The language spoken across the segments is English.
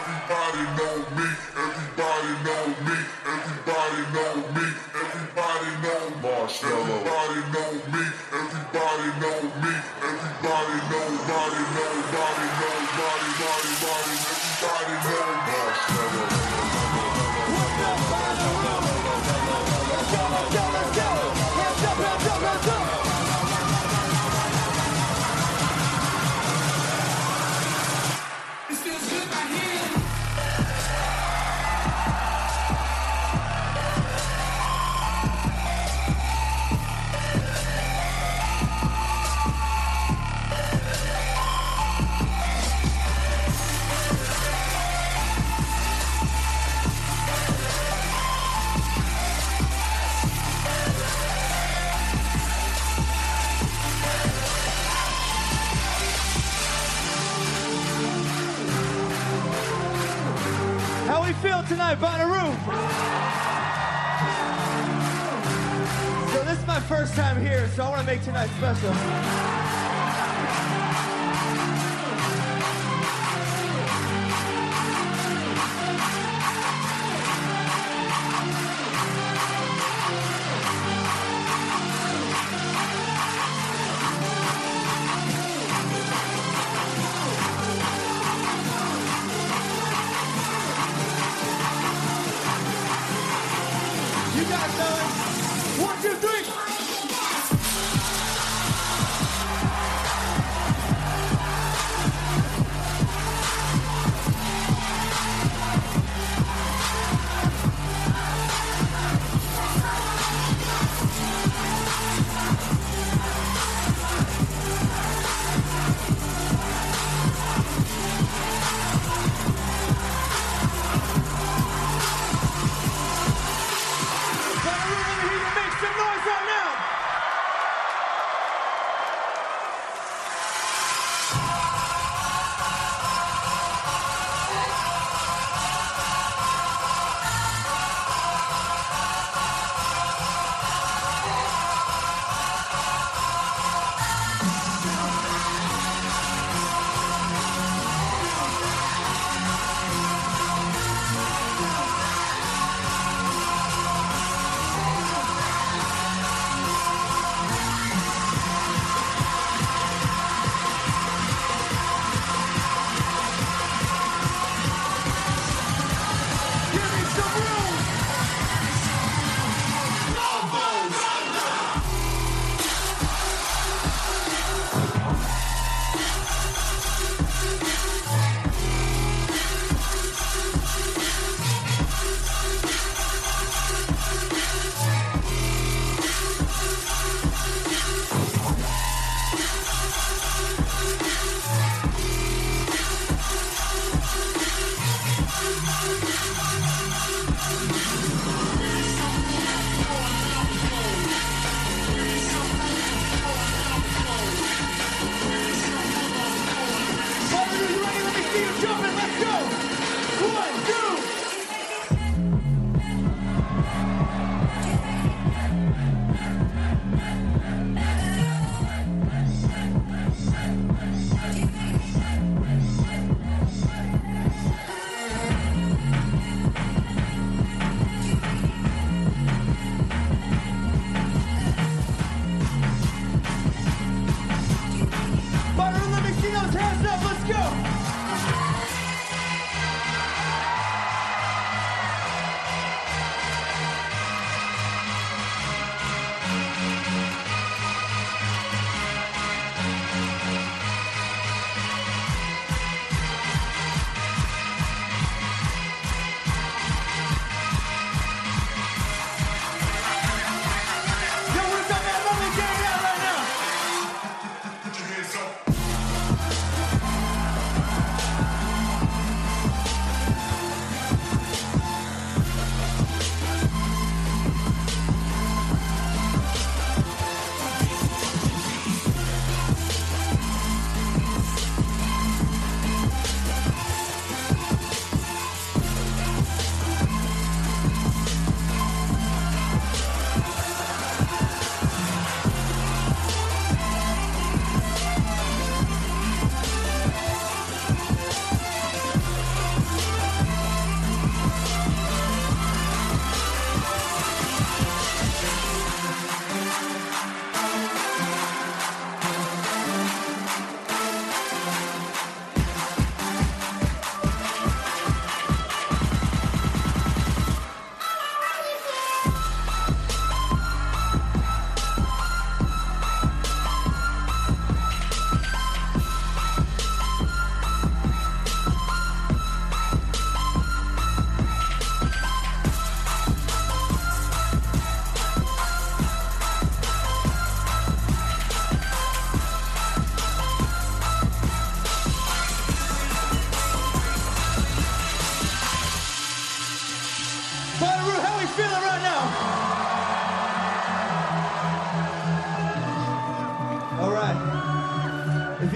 everybody know me, everybody know me, everybody know me, everybody know Marshmello. Everybody know me, everybody know me, everybody nobody, nobody, nobody, body, body, everybody know Marshmello. Let's go, let's go, let's go! Hands up, hands up, hands up! How we feel tonight, Bonnaroo? So this is my first time here, so I want to make tonight special. You guys know it. 1, 2, 3.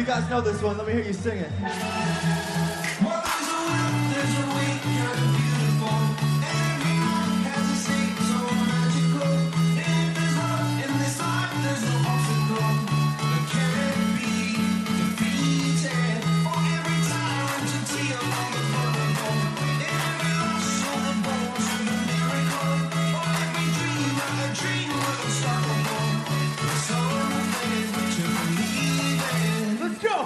you guys know this one. Let me hear you sing it. Well, there's a will, there's a way, kind of beautiful. Everyone has a state so magical. If there's love in this life, there's no obstacle that can't be defeated. For every tyrant to tear on the vertical. Every loss on the bones of a miracle. For every dreamer, a dream unstoppable. There's something to believe in. Let's go!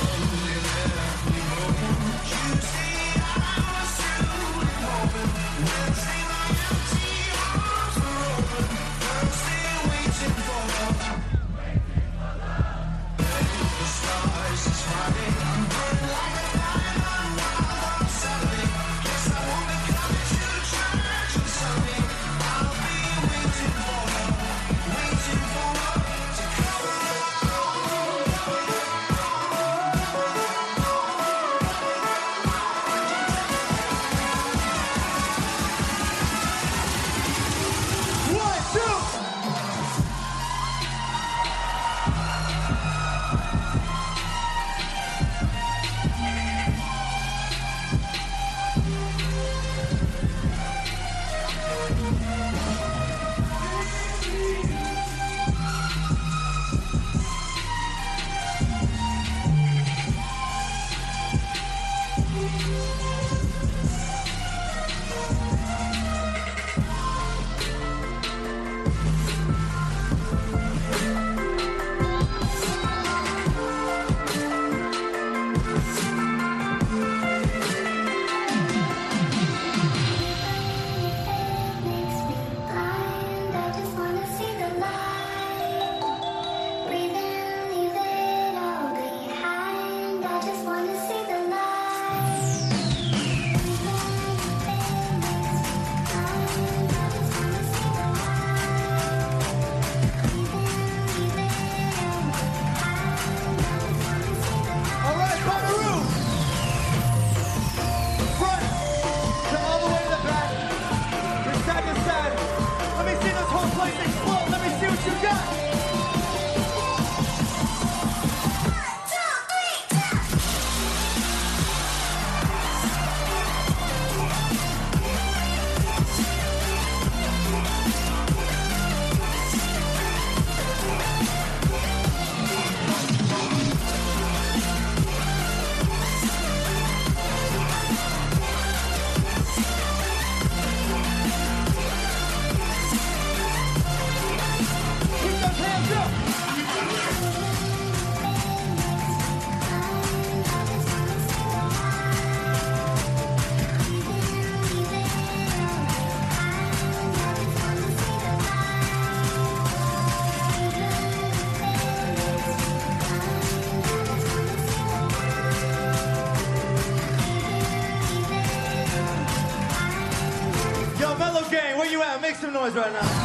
Make some noise right now.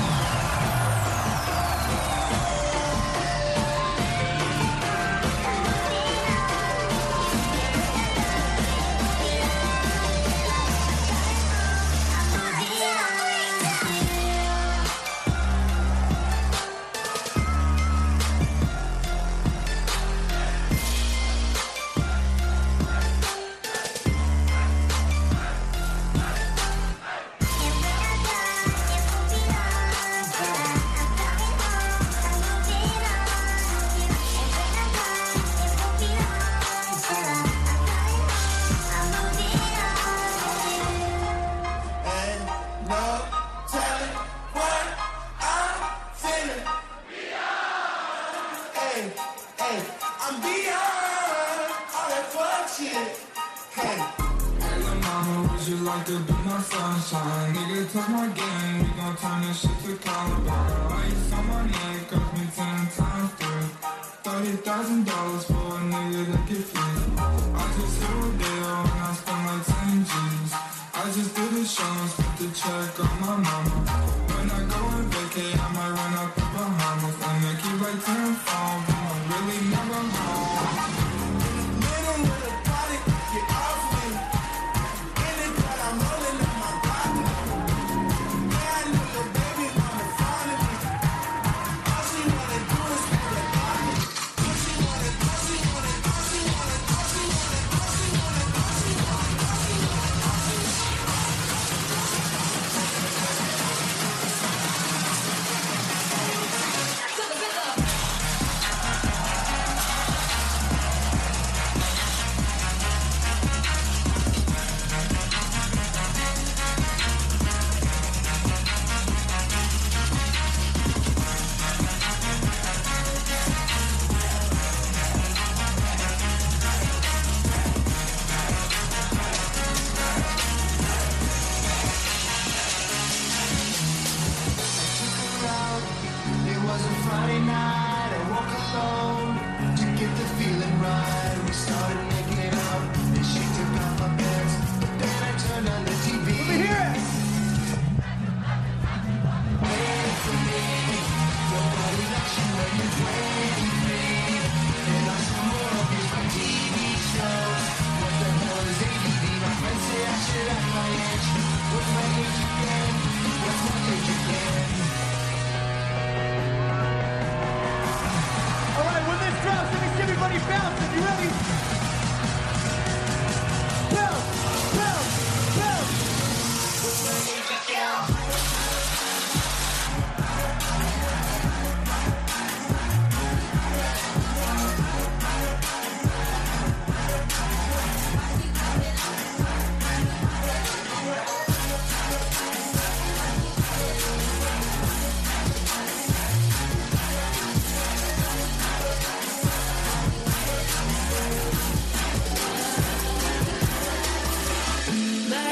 To be my sunshine, nigga, touch my game. We gon' turn this shit to Colorado. Ice on my neck, cost me 10 times through. $30,000 for a nigga that get free. I just hit a deal and I spent like 10 G's. I just did a show and spent the check on my mama. When I go on vacay, I might run up the Bahamas. And I keep like 10 phones, but I'm really never home. Middle of the party, get off me. I'm rolling up my body. Yeah, I know the baby wanna find me. All she wanna do is get a body. All she wanna do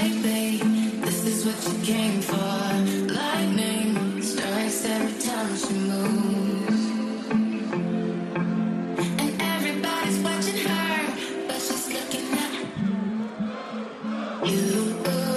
baby, this is what you came for. Lightning strikes every time she moves. And everybody's watching her, but she's looking at you.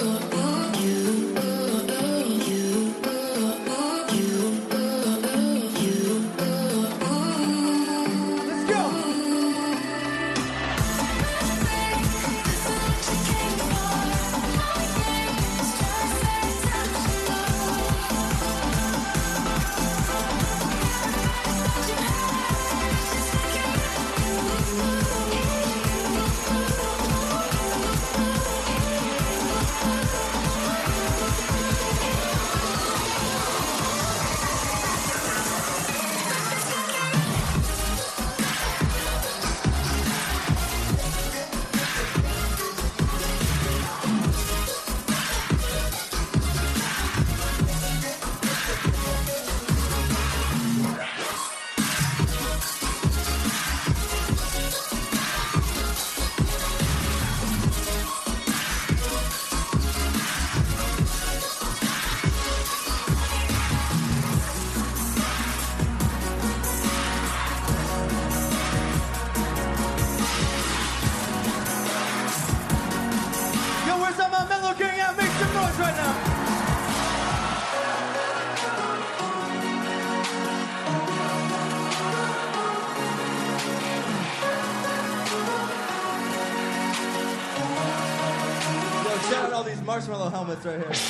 Marshmallow helmets right here.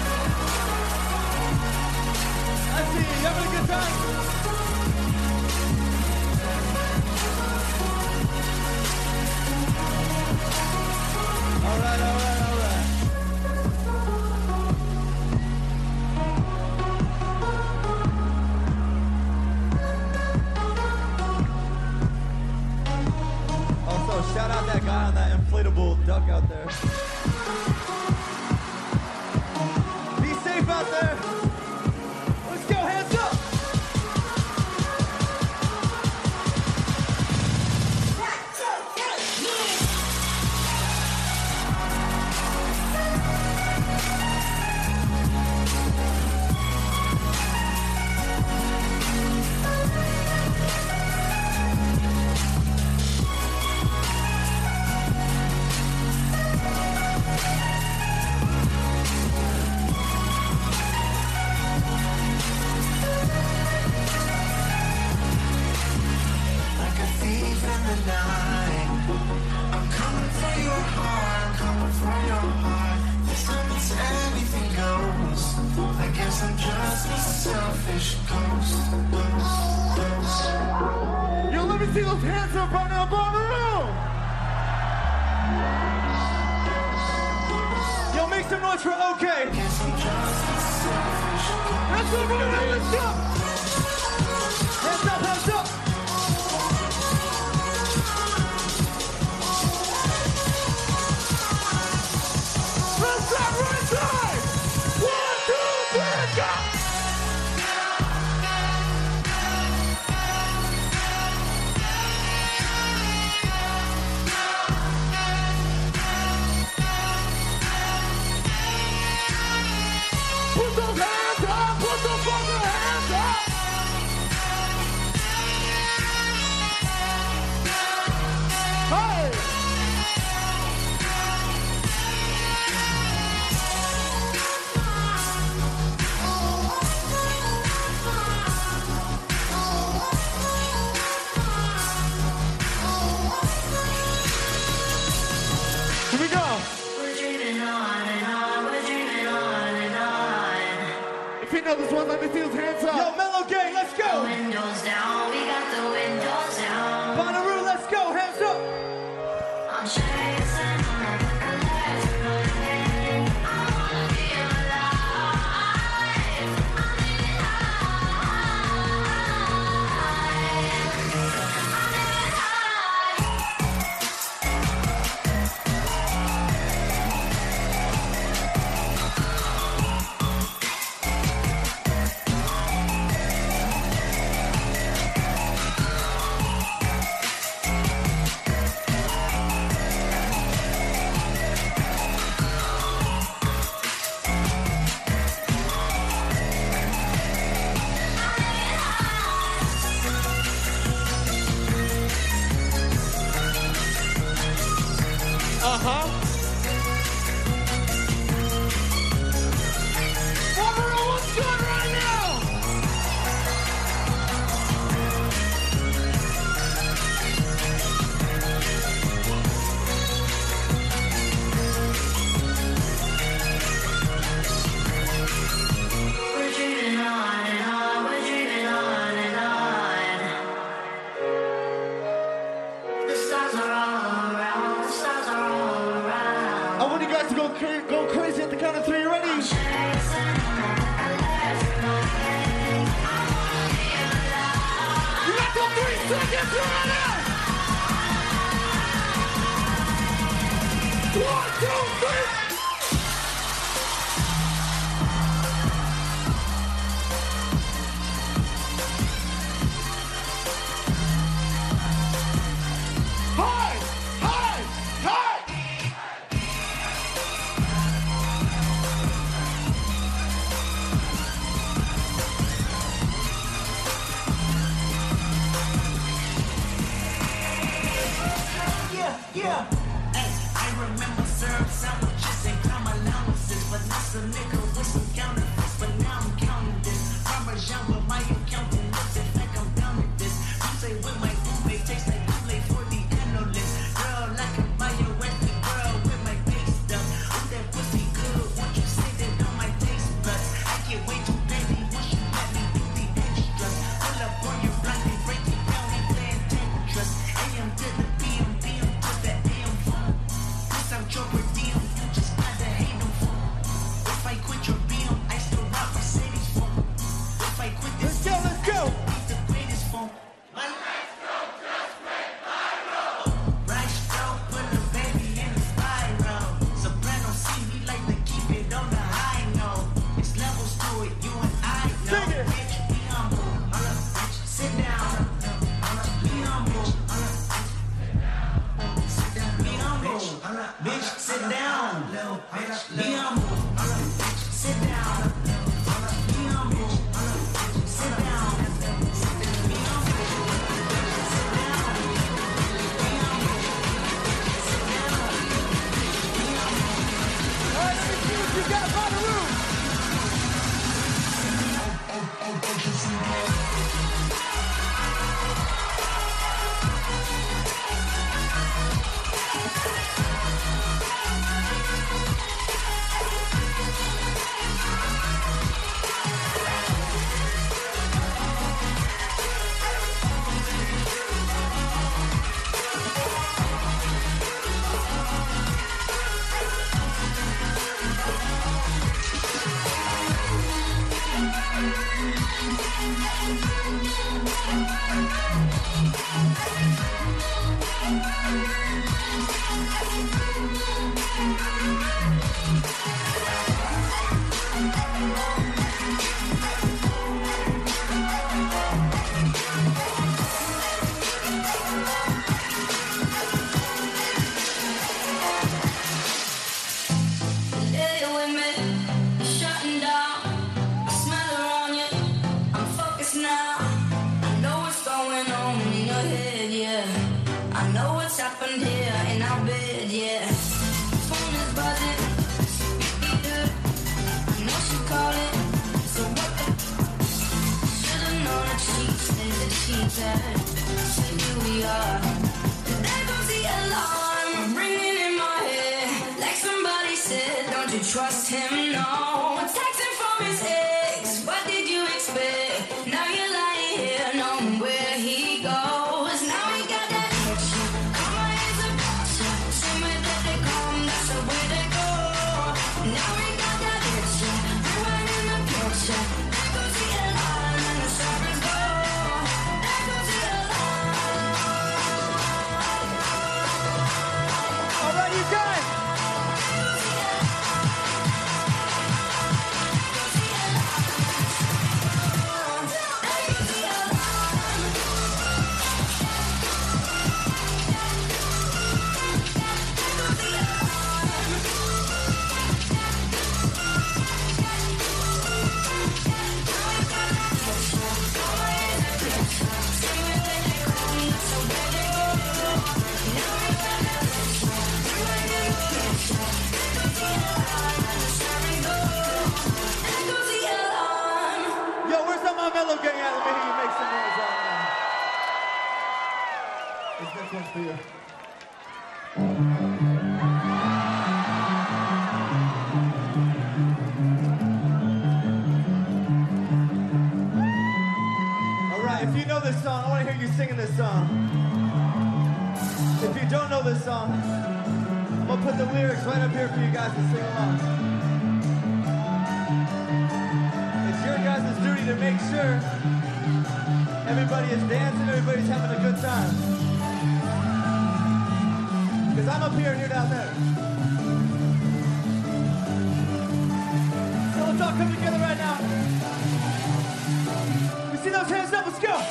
I see you. You having a good time? All right, all right, all right. Also, shout out that guy on that inflatable duck out there. Out there. Let's go, hands up. Yo, let me see those hands up right now, Bonnaroo! Yo, make some noise for OK. That's what we're doing, let's go! Hands up, hands up! Left side, right side! 1, 2, 3, go! Put those hands up! Put the fucking hands up! Hey! Here we go! We're dreaming on and on, we're dreaming on and on. If you know this one, let me see those hands up. Yo, Mellow Gang, let's go! Windows down, we got the windows down. Bonnaroo, let's go, hands up! I'm chasing on the collecting. I wanna be alive. I'm living I want you guys to go crazy at the count of 3. You ready? You got till 3 seconds. You ready? 1, 2, 3. Yeah. Hey, I remember syrup sandwiches and crime allowances, but not some nigga with some counterfeits. But now I'm counting this. Parmesan with my accountant looks it like I'm down with this. You say with my roommate tastes like Kool-Aid for the analyst. Girl, like a bioethic girl with my big stuff. Oh, that pussy good. Won't you say that on my taste buds? I get way too petty once you let me do the extras. Pull up on your block, they break it down, they playing Tetris. AM to the PM. Your per diem, you just gotta hate them for. If I quit your BM, I still rock Mercedes phone. If I quit this, let's go. Be the greatest phone. Let's go, just make my roll. Right stroke, put the baby in the spiral. Soprano C, we like to keep it on the high note. It's levels to it, you and I know. Bitch, be humble. Bitch, sit down. Be humble. Be humble. Bitch, sit down. Be humble. Sit down. Be humble. Sit down. Be humble. Sit down. Be humble. Sit down. Be humble. All right, let me see what you got by the room. Happened here in our bed, yeah. Phone is buzzing, I know she called it. So what the should've known that she said that she said. So here we are. There goes the alarm ringing in my head. Like somebody said, don't you trust him? No. Texting from his ex. What did you expect? Now you're lying here, knowing where he goes. Now we got that. Mellow Gang out of me, you make some noise out there. This next one's for you. All right, if you know this song, I want to hear you singing this song. If you don't know this song, gonna put the lyrics right up here for you guys to sing along. It's your guys' duty to make sure everybody is dancing, everybody's having a good time. Because I'm up here and you're down there. So let's all come together right now. We see those hands up, let's go.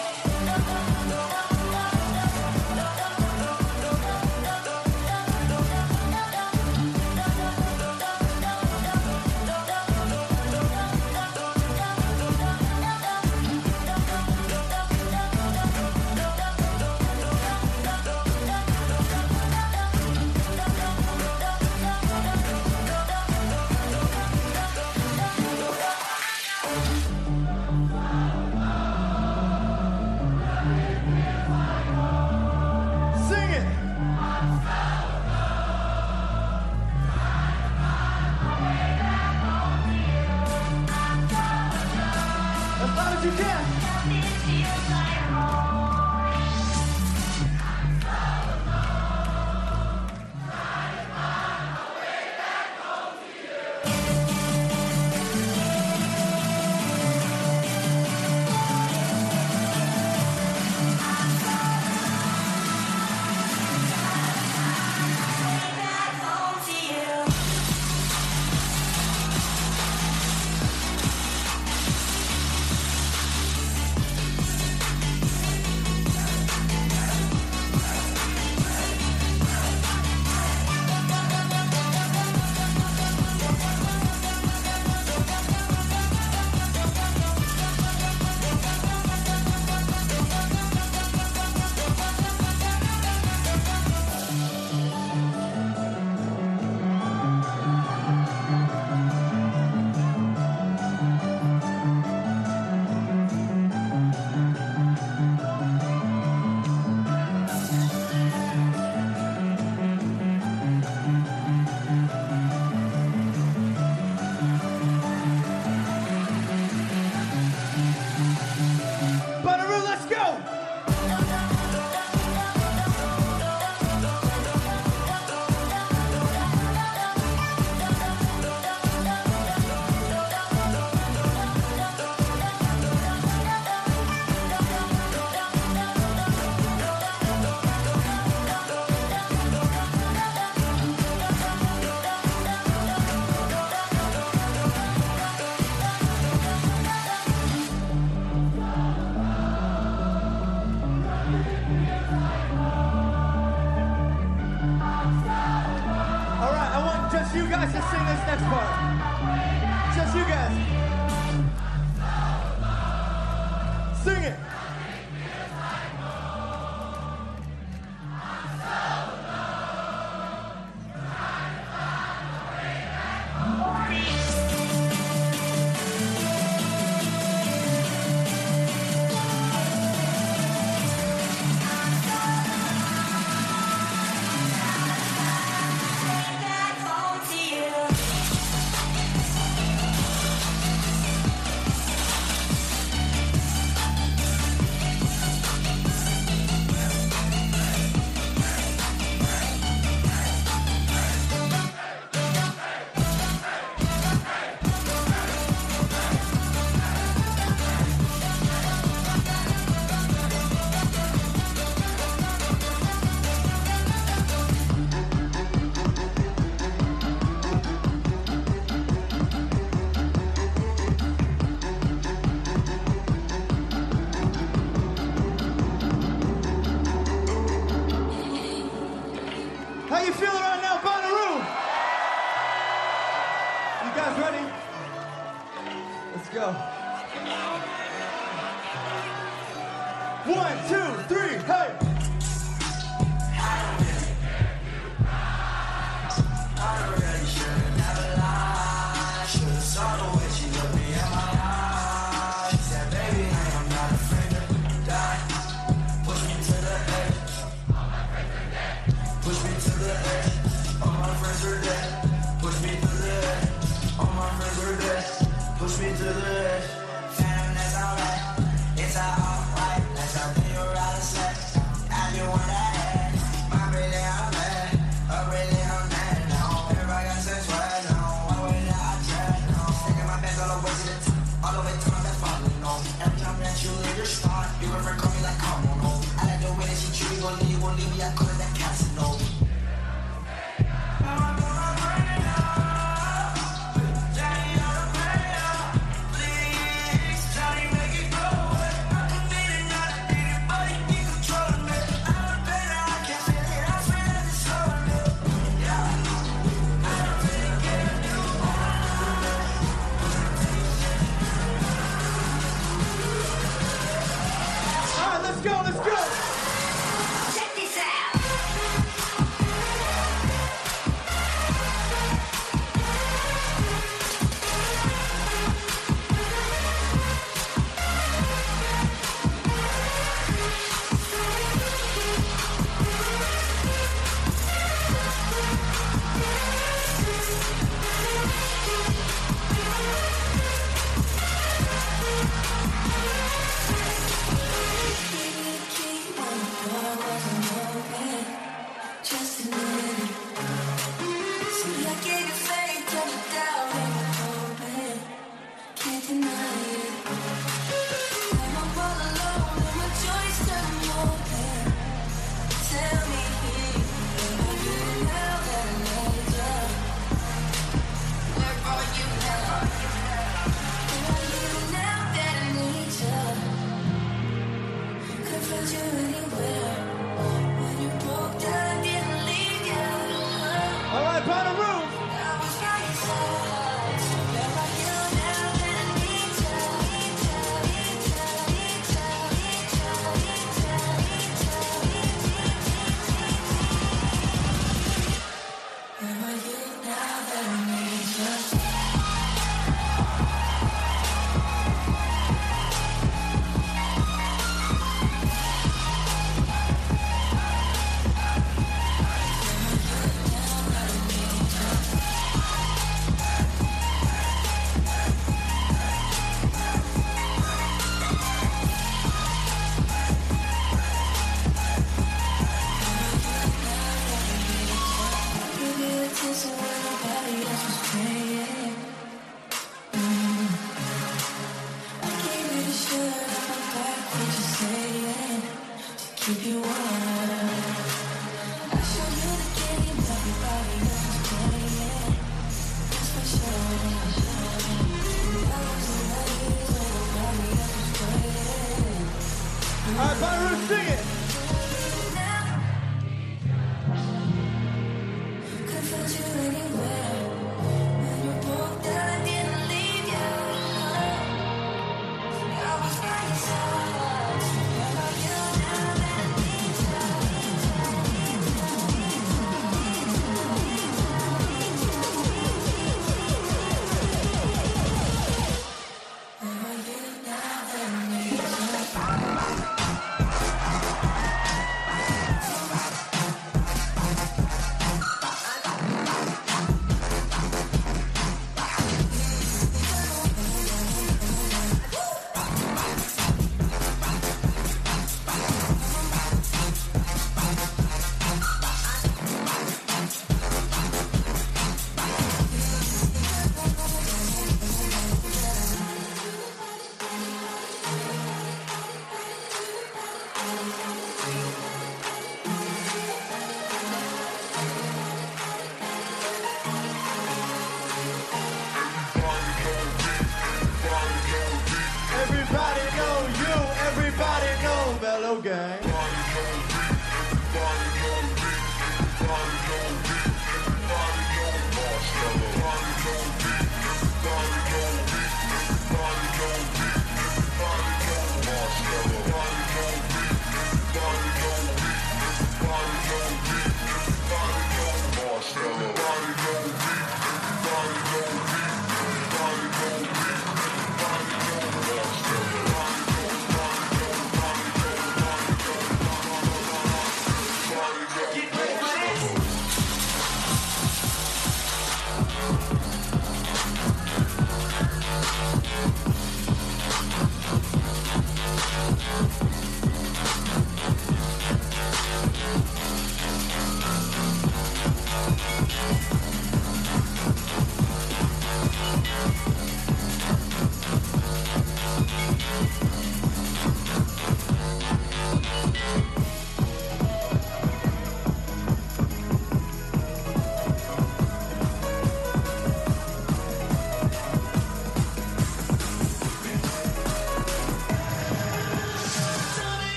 You can. You guys to sing this next part. Just you guys. Sing it. How you feeling right now, Bonnaroo? You guys ready? Let's go. 1, 2, 3, hey! Push me to the edge, phantom, that's alright. It's all right, that's how they are out of sex.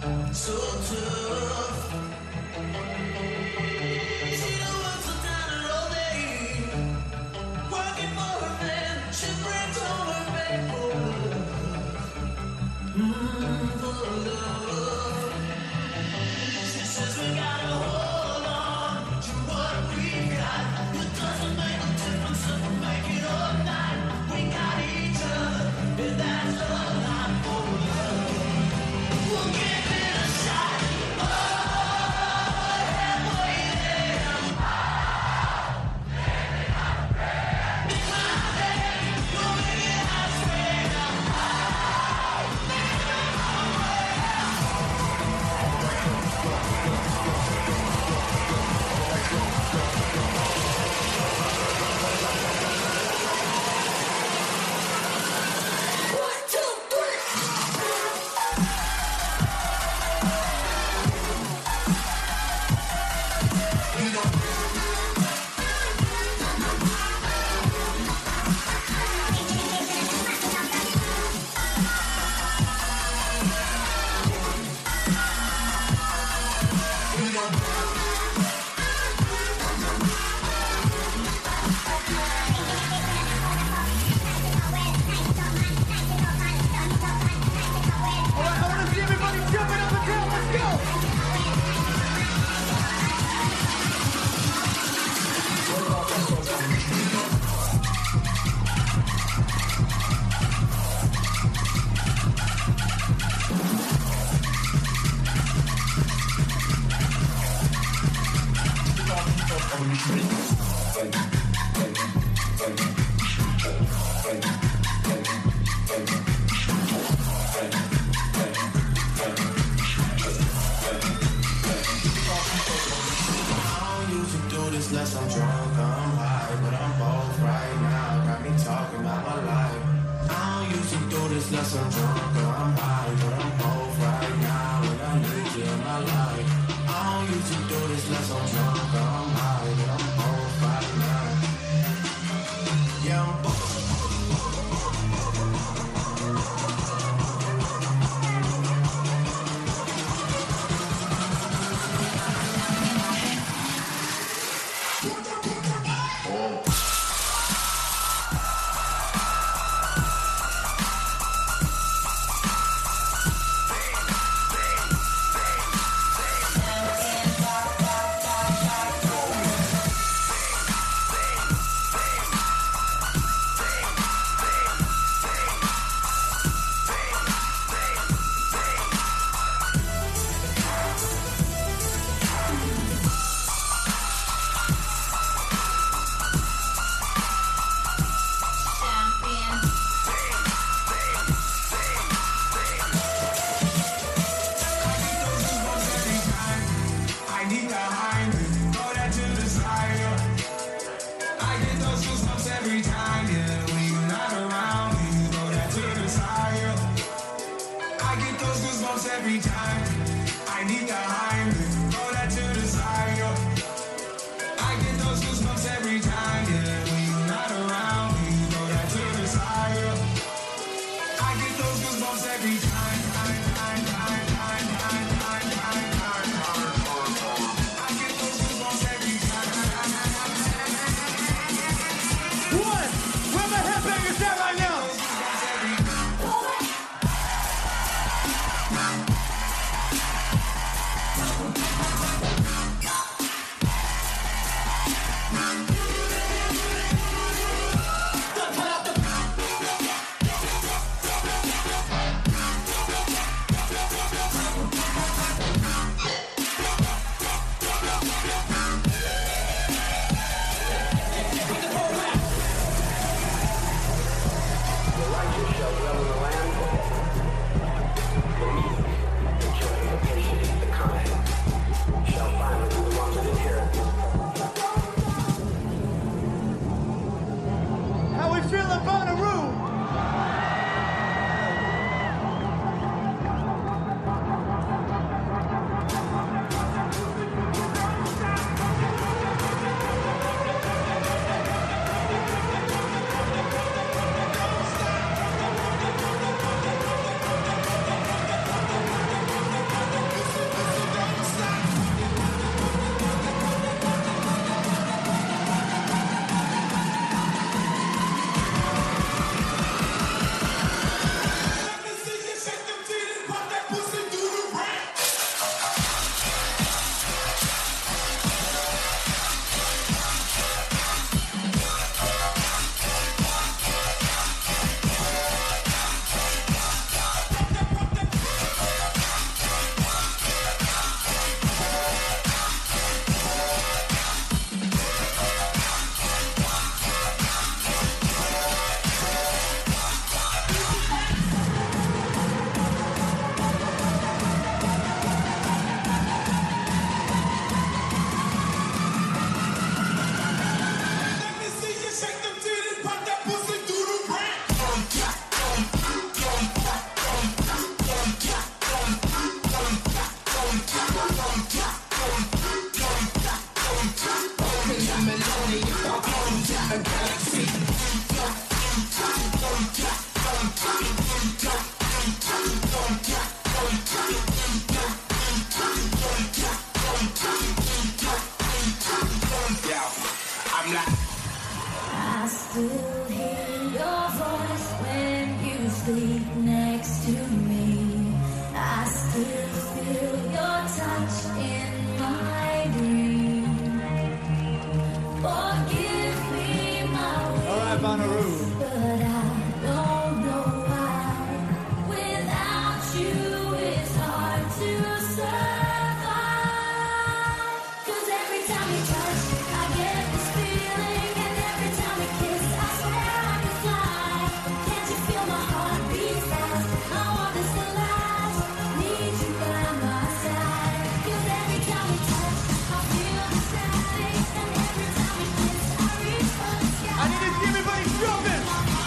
so tough. She don't work so down her all day, working for her man. She brings home her back for love. She says we gotta hold on to what we got. It doesn't make a difference if we make it or not. We got each other, and that's a lot for love. We'll give it a shot. Oh, halfway there. Big mountain, we'll make it halfway down. One, two, three. All right, I want to see everybody jumping up and down. Let's go. I don't usually do this unless I'm drunk or I'm high, but I'm both right now. Got me talking about my life. I don't usually do this unless I'm drunk or I'm high, but I'm both right now. And I need you in my life. I don't usually do this unless I'm drunk or I'm high, but I'm both right now. Yeah, I'm both. I need the Heimlich, throw that to the side. I get those goosebumps every time, yeah. When you're not around, you throw that to the side. I get those goosebumps every time. I need the Heimlich, throw that to the side. I get those goosebumps every time, yeah. When you're not around, you throw that to the side. I get those goosebumps every time. One, where my headbangers at right now? feel your touch in my dream. Forgive me my ways, All right, Bonnaroo. but I don't know why. Without you, it's hard to survive. 'Cause every time we touch, I get this feeling, and every time we kiss, I swear I can fly. Can't you feel my heart beat fast? I want this to last. Need you by my side. 'Cause every time we touch, I feel the static, and every time we kiss, I reach for the sky. I need to see everybody jumping.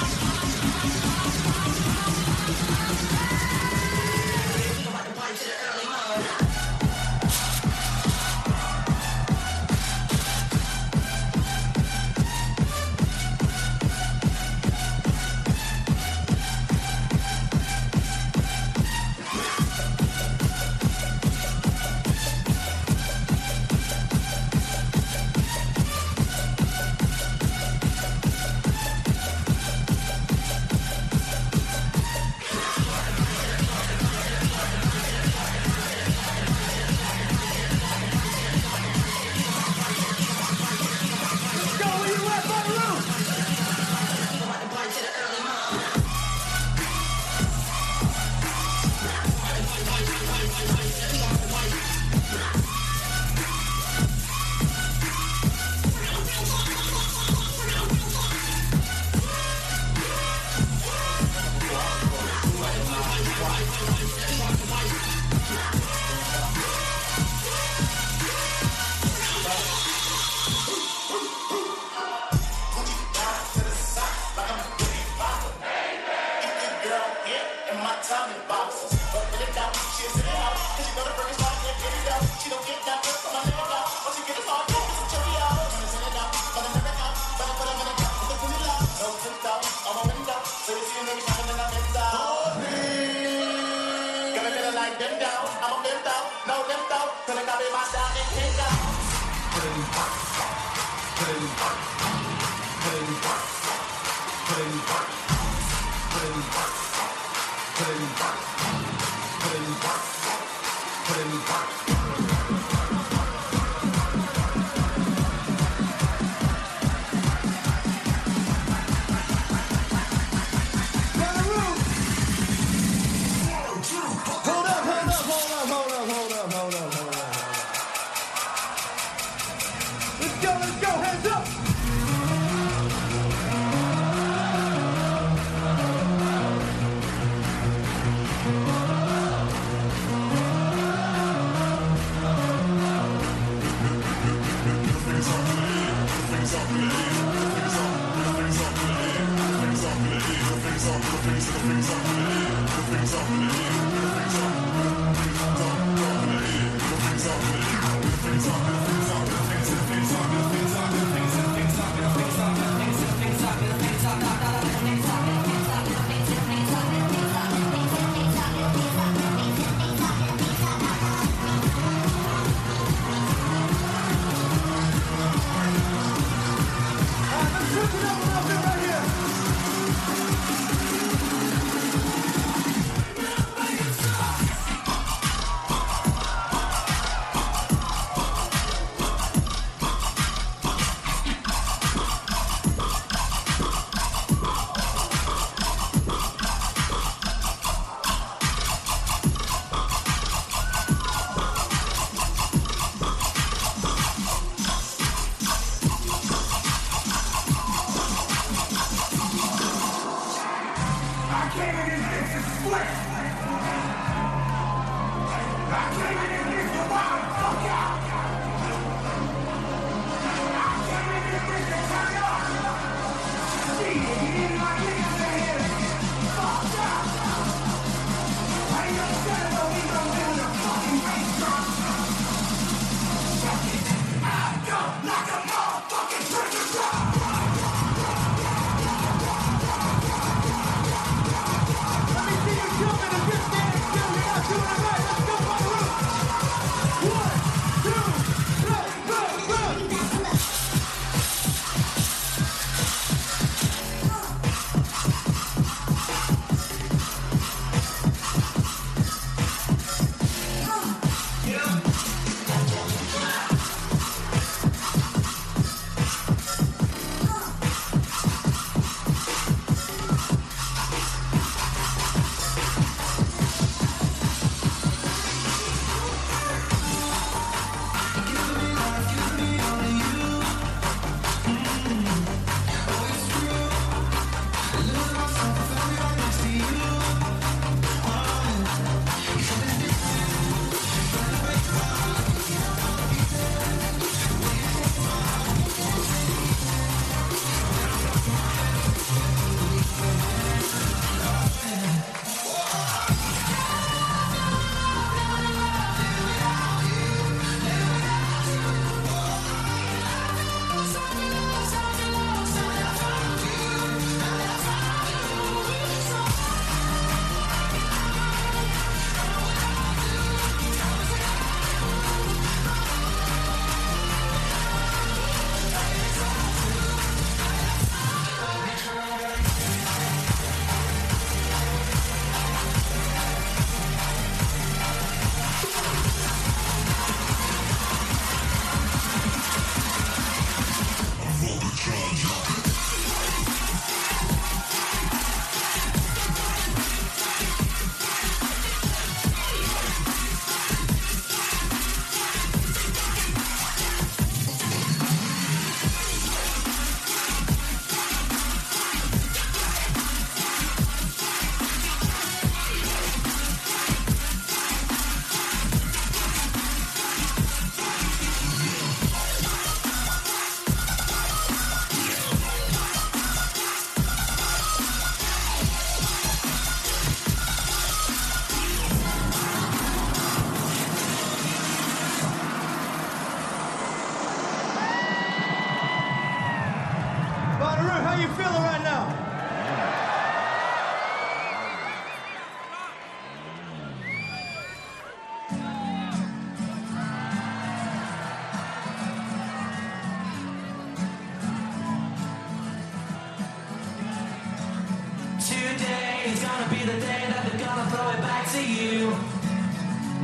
Let's go, where you at, Bonnaroo? Hold up.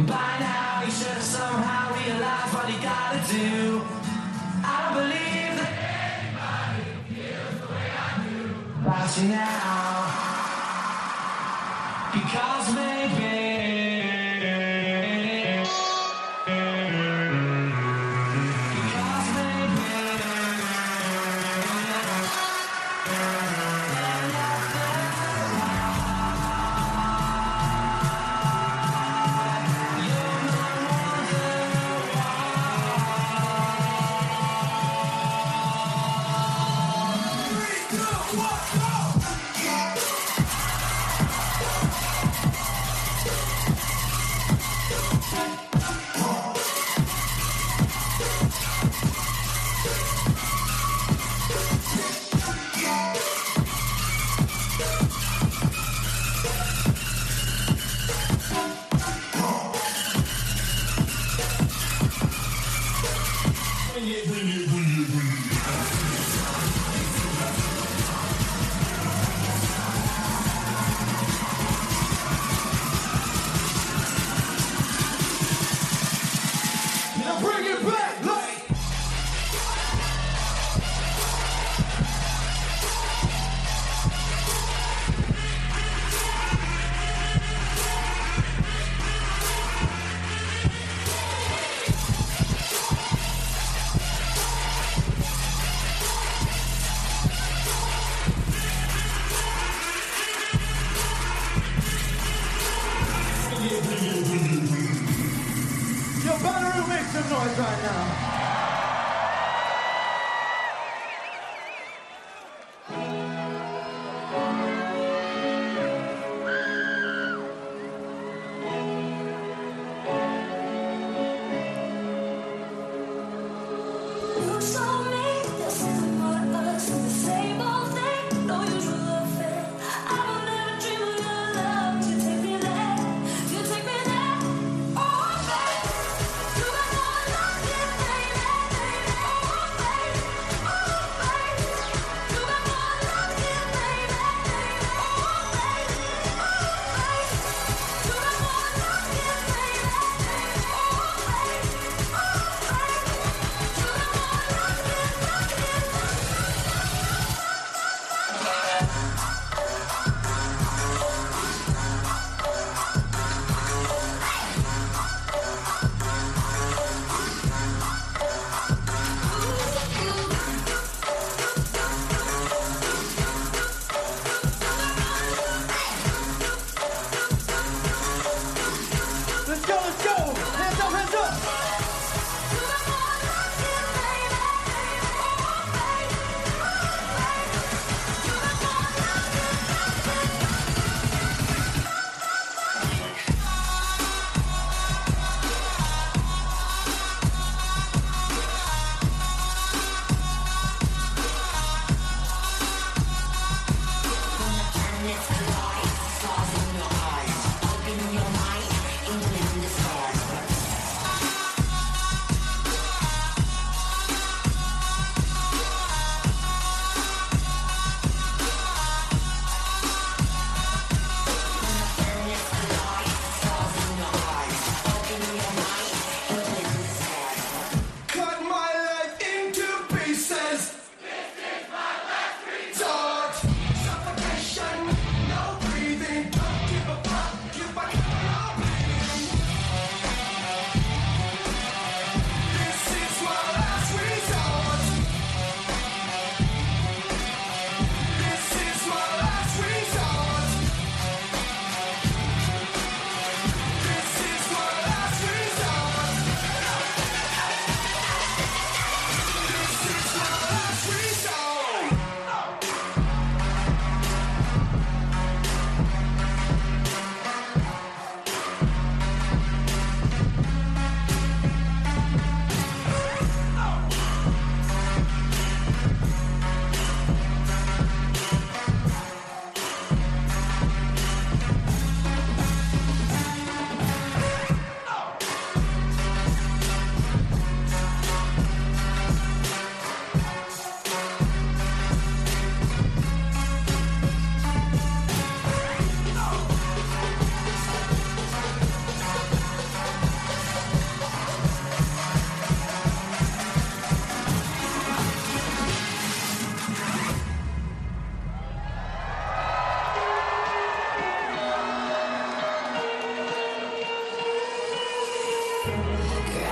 By now, you should have somehow realized what you gotta do. I don't believe that anybody feels the way I do about you now. Because maybe Yo, Bonnaroo, make some noise right now. You told me this isn't what us, the same old thing, no usual affair. I will never dream of your love. You take me there, you take me there. Oh, baby, you got no love, yeah, baby.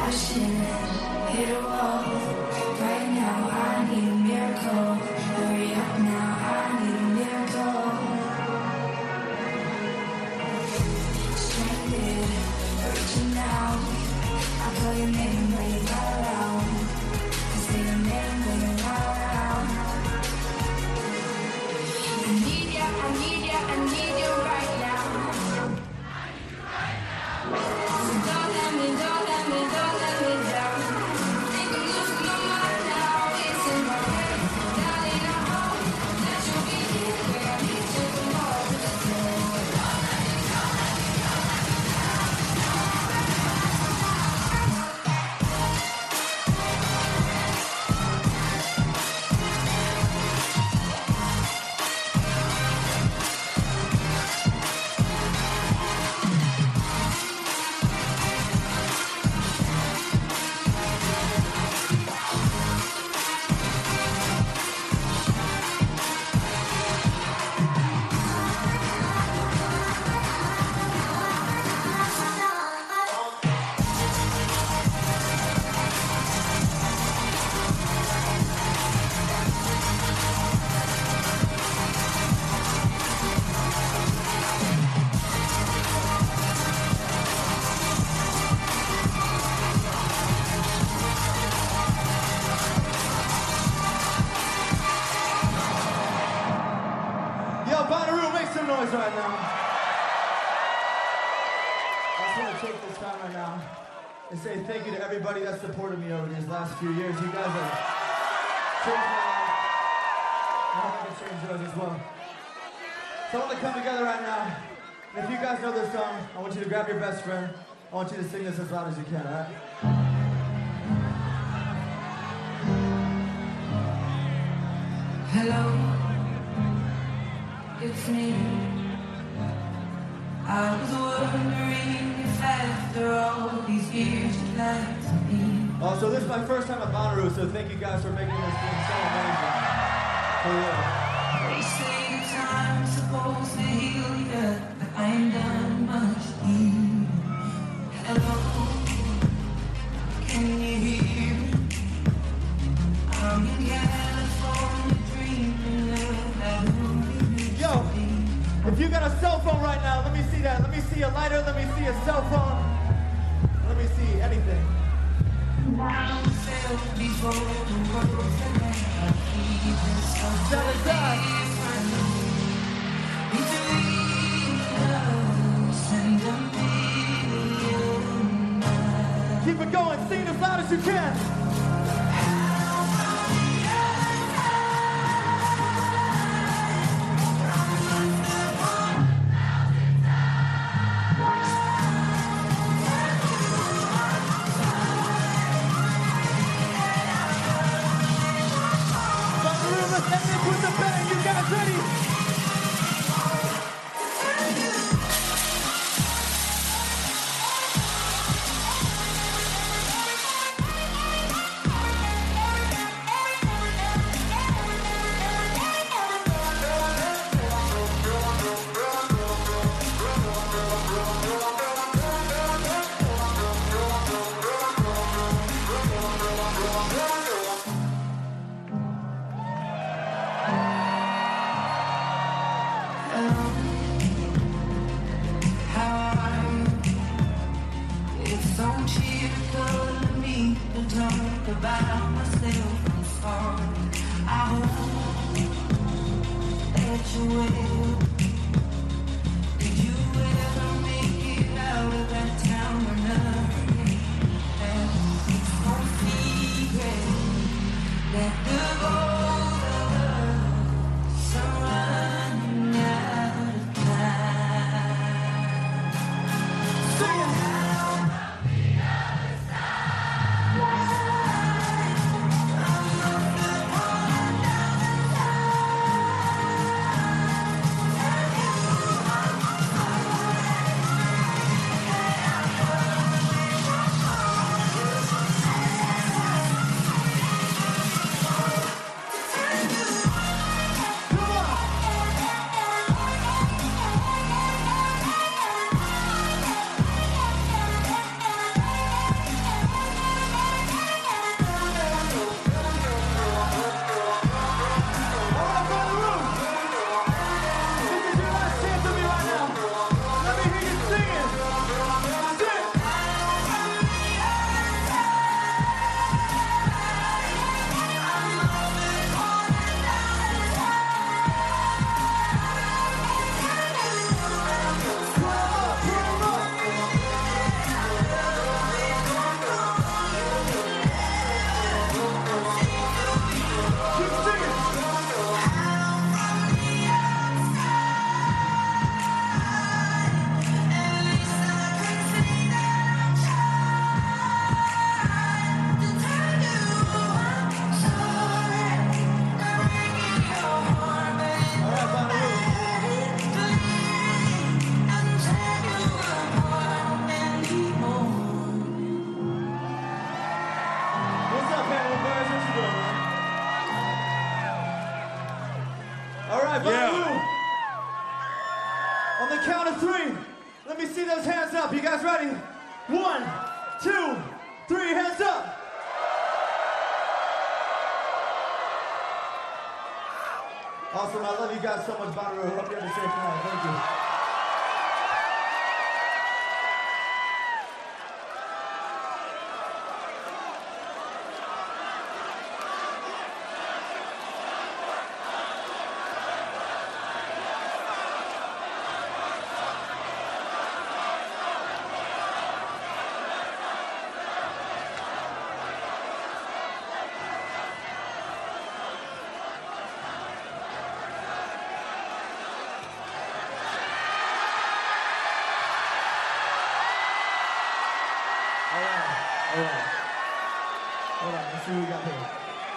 crashing, hit a wall. Right now, I need a miracle. Hurry up now, I need a miracle. Stranded, reaching out. I call your name when you're not around. I say your name when you're not around. I need ya, I need ya, I need you right now. So don't let me, don't let me, don't let me down. Think I'm losing my mind now. It's in my head, darling. I hope that you'll be here where I need you the most. Yo, Bonnaroo, make some noise right now. I just want to take this time right now and say thank you to everybody that supported me over these last few years. You guys have changed my life. I hope you can change yours as well. So I want to come together right now. And if you guys know this song, I want you to grab your best friend. I want you to sing this as loud as you can, all right? Hello, it's me. I was wondering if after all these years you'd like to be. So this is my first time at Bonnaroo, so thank you guys for making this thing so amazing. For real. They say time's supposed to heal you, but I ain't done much healing. Hello, can you hear me? I'm in California dreaming of who we used Yo, to be. if you got a cell phone right now, let me see that. Let me see a lighter, let me see a cell phone. Let me see anything. Now fell before the world and I feel so Tell us that. between us and a million miles. Keep it going, sing as loud as you can. Bonnaroo, let's end this with the bang. You guys ready? How are you? It's so cheerful to me to talk about myself. I'm sorry. I hope that you will. Did you ever make it out of that town or nothing? It's no secret that the both of us are running out of time. Sing it. awesome. I love you guys so much, Bonnaroo. Hope you have a safe night. Thank you. All right. Hold on, let's see what we got here.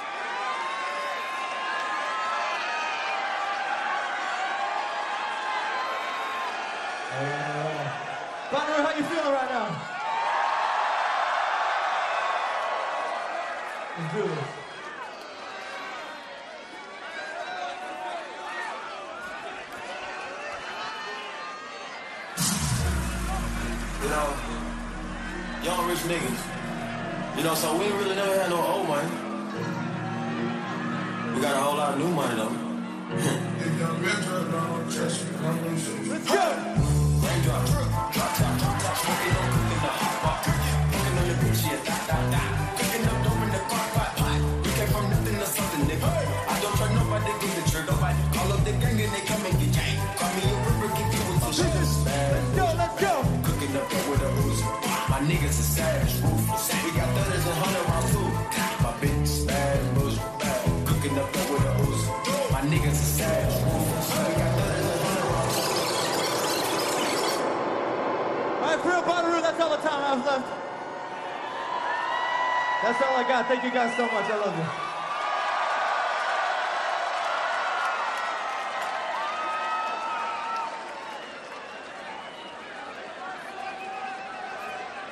All right. Bonnaroo, how you feeling right now? Let's do this. You know, young rich niggas. You know, so we ain't really never had no old money. We got a whole lot of new money though. Let's go! Raindrop, drop top, smoking on cooking the hot pot. Cooking on your bitch, yeah, da. Cooking up dope in the crock pot. We came from nothing to something, nigga. I don't trust nobody, get the trigger. Call up the gang and they come and get gang. Call me a river, get you with some shit. Let's go! Cooking up with a Uzi. My niggas are savage, ruthless. We got 30s and 100 rounds too. My bitch is bad, bullshit. Cooking up with a Uzi. My niggas are savage, ruthless. We got 30s and 100 rounds too. All right, for real, Bonnaroo, that's all the time I have left. That's all I got. Thank you guys so much. I love you.